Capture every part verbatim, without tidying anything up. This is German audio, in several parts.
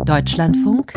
Deutschlandfunk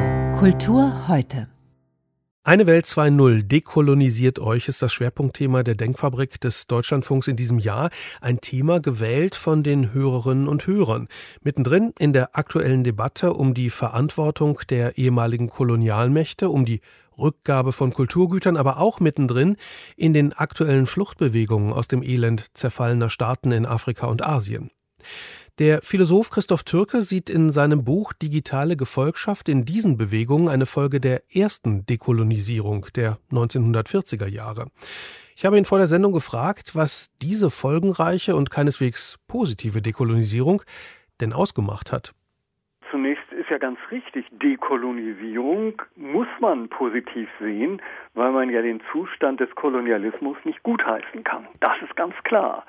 Kultur heute. Eine Welt zwei Punkt null, dekolonisiert euch, ist das Schwerpunktthema der Denkfabrik des Deutschlandfunks in diesem Jahr. Ein Thema gewählt von den Hörerinnen und Hörern. Mittendrin in der aktuellen Debatte um die Verantwortung der ehemaligen Kolonialmächte, um die Rückgabe von Kulturgütern, aber auch mittendrin in den aktuellen Fluchtbewegungen aus dem Elend zerfallener Staaten in Afrika und Asien. Der Philosoph Christoph Türke sieht in seinem Buch Digitale Gefolgschaft in diesen Bewegungen eine Folge der ersten Dekolonisierung der neunzehnhundertvierziger Jahre. Ich habe ihn vor der Sendung gefragt, was diese folgenreiche und keineswegs positive Dekolonisierung denn ausgemacht hat. Zunächst ist ja ganz richtig, Dekolonisierung muss man positiv sehen, weil man ja den Zustand des Kolonialismus nicht gutheißen kann. Das ist ganz klar.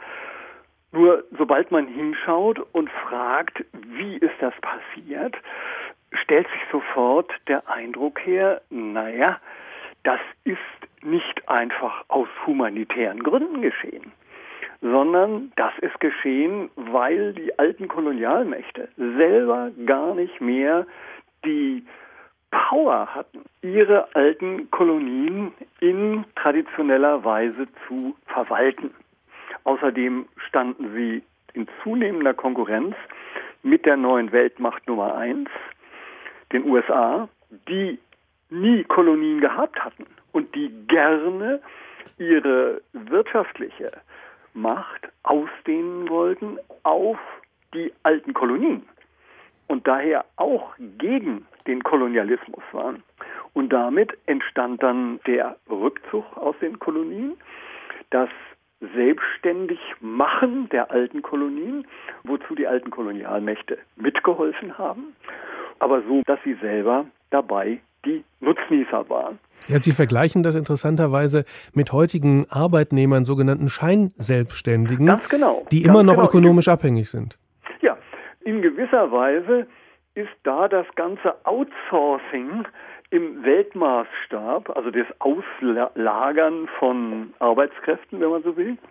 Nur sobald man hinschaut und fragt, wie ist das passiert, stellt sich sofort der Eindruck her, naja, das ist nicht einfach aus humanitären Gründen geschehen, sondern das ist geschehen, weil die alten Kolonialmächte selber gar nicht mehr die Power hatten, ihre alten Kolonien in traditioneller Weise zu verwalten. Außerdem standen sie in zunehmender Konkurrenz mit der neuen Weltmacht Nummer eins, den U S A, die nie Kolonien gehabt hatten und die gerne ihre wirtschaftliche Macht ausdehnen wollten auf die alten Kolonien und daher auch gegen den Kolonialismus waren. Und damit entstand dann der Rückzug aus den Kolonien, das selbstständig machen der alten Kolonien, wozu die alten Kolonialmächte mitgeholfen haben, aber so, dass sie selber dabei die Nutznießer waren. Ja, Sie vergleichen das interessanterweise mit heutigen Arbeitnehmern, sogenannten Scheinselbstständigen, Ganz genau, die immer noch genau. ökonomisch abhängig sind. Ja, in gewisser Weise ist da das ganze Outsourcing im Weltmaßstab, also das Auslagern von Arbeitskräften, wenn man so will,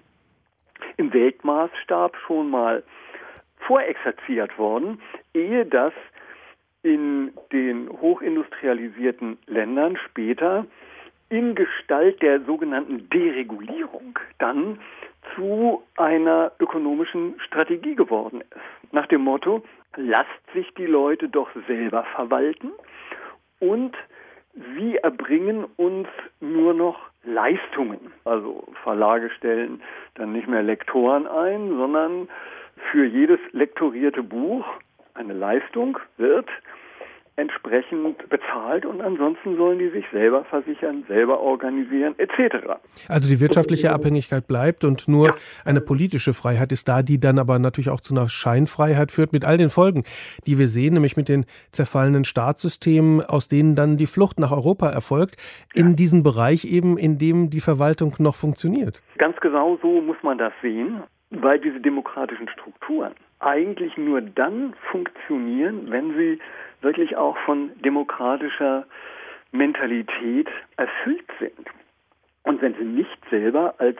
im Weltmaßstab schon mal vorexerziert worden, ehe das in den hochindustrialisierten Ländern später in Gestalt der sogenannten Deregulierung dann zu einer ökonomischen Strategie geworden ist. Nach dem Motto, lasst sich die Leute doch selber verwalten und sie erbringen uns nur noch Leistungen. Also Verlage stellen dann nicht mehr Lektoren ein, sondern für jedes lektorierte Buch eine Leistung wird entsprechend bezahlt und ansonsten sollen die sich selber versichern, selber organisieren et cetera. Also die wirtschaftliche Abhängigkeit bleibt und nur ja. eine politische Freiheit ist da, die dann aber natürlich auch zu einer Scheinfreiheit führt mit all den Folgen, die wir sehen, nämlich mit den zerfallenen Staatssystemen, aus denen dann die Flucht nach Europa erfolgt, in ja. diesem Bereich eben, in dem die Verwaltung noch funktioniert. Ganz genau so muss man das sehen, weil diese demokratischen Strukturen eigentlich nur dann funktionieren, wenn sie wirklich auch von demokratischer Mentalität erfüllt sind. Und wenn sie nicht selber als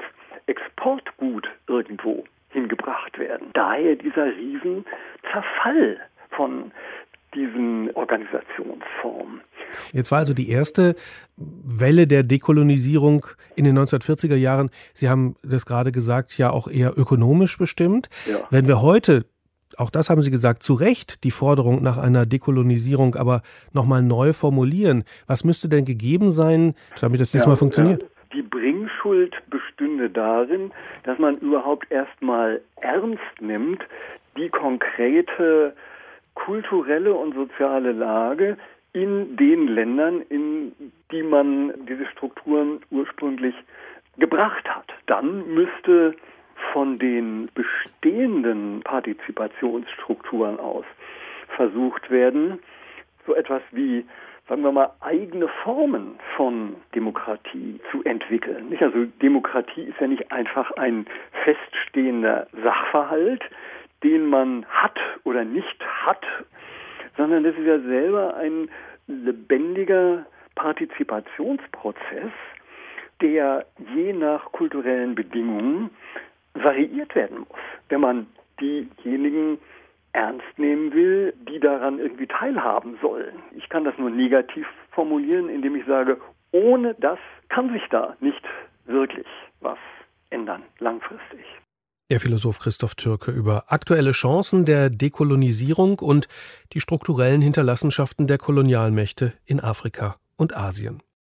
Exportgut irgendwo hingebracht werden. Daher dieser Riesenzerfall von diesen Organisationsformen. Jetzt war also die erste Welle der Dekolonisierung in den neunzehnhundertvierziger Jahren, Sie haben das gerade gesagt, ja auch eher ökonomisch bestimmt. Ja. Wenn wir heute, auch das haben Sie gesagt, zu Recht die Forderung nach einer Dekolonisierung aber nochmal neu formulieren, was müsste denn gegeben sein, damit das diesmal ja, funktioniert? Ja. Die Bringschuld bestünde darin, dass man überhaupt erstmal ernst nimmt, die konkrete kulturelle und soziale Lage in den Ländern, in die man diese Strukturen ursprünglich gebracht hat. Dann müsste von den bestehenden Partizipationsstrukturen aus versucht werden, so etwas wie, sagen wir mal, eigene Formen von Demokratie zu entwickeln. Nicht? Also Demokratie ist ja nicht einfach ein feststehender Sachverhalt, den man hat oder nicht hat, sondern das ist ja selber ein lebendiger Partizipationsprozess, der je nach kulturellen Bedingungen variiert werden muss. Wenn man diejenigen ernst nehmen will, die daran irgendwie teilhaben sollen. Ich kann das nur negativ formulieren, indem ich sage, ohne das kann sich da nicht wirklich was ändern, langfristig. Der Philosoph Christoph Türke über aktuelle Chancen der Dekolonisierung und die strukturellen Hinterlassenschaften der Kolonialmächte in Afrika und Asien.